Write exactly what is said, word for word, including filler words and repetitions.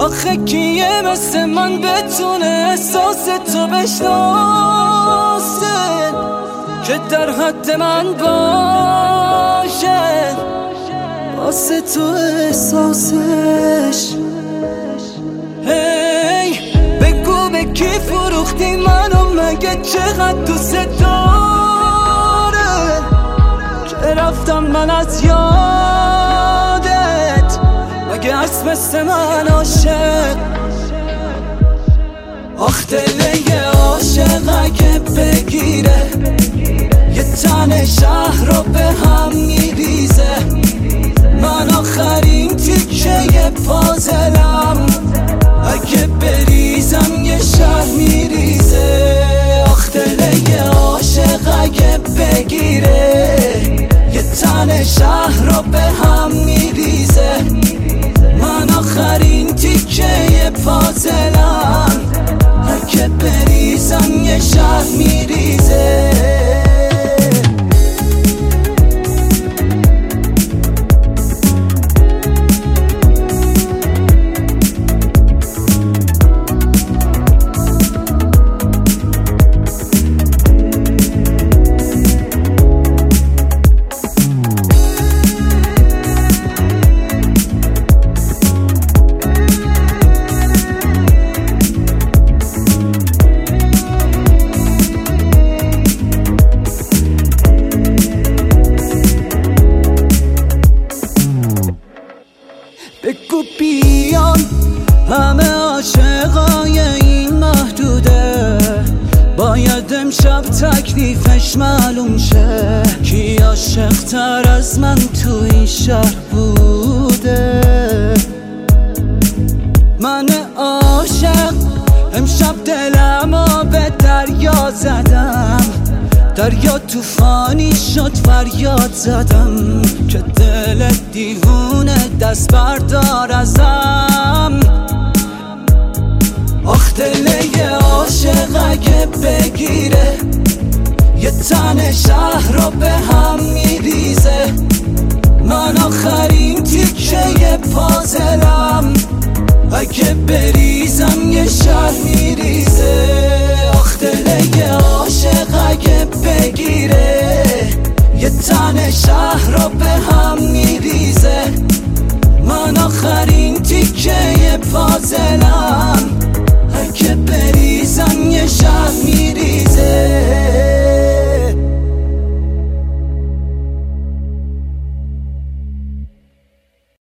آخه کیه مثل من بتونه احساس تو بشناسه که در حد من باشه واسه تو احساسش. هی بگو به کی فروختی منو، مگه چقدر دوست داره که رفتم من از یادت، مگه هست مثل من عاشق. آخ دل یه عاشق اگه بگیره یه تن شهر رو به هم میریزه، من آخرین تیکه پازلم اگه بریزم یه شهر میریزه. آخ دل یه عاشق اگه بگیره یه تن شهر رو به هم میریزه، من آخرین تیکه پازلم اگه بریزم یه شهر میریزه. بگو بیان همه عاشقای این محدوده، باید امشب تکلیفش معلوم شه کی عاشق تر از من تو این شهر بوده. من عاشق امشب دلمو به دریا زدم، دریا توفانی شد فریاد زدم که دل دیوونه دست بردار ازم. آخ دل یه عاشق اگه بگیره یه تن شهر رو به هم میریزه، من آخرین تیکه پازلم اگه بریزم یه شهر میریزه.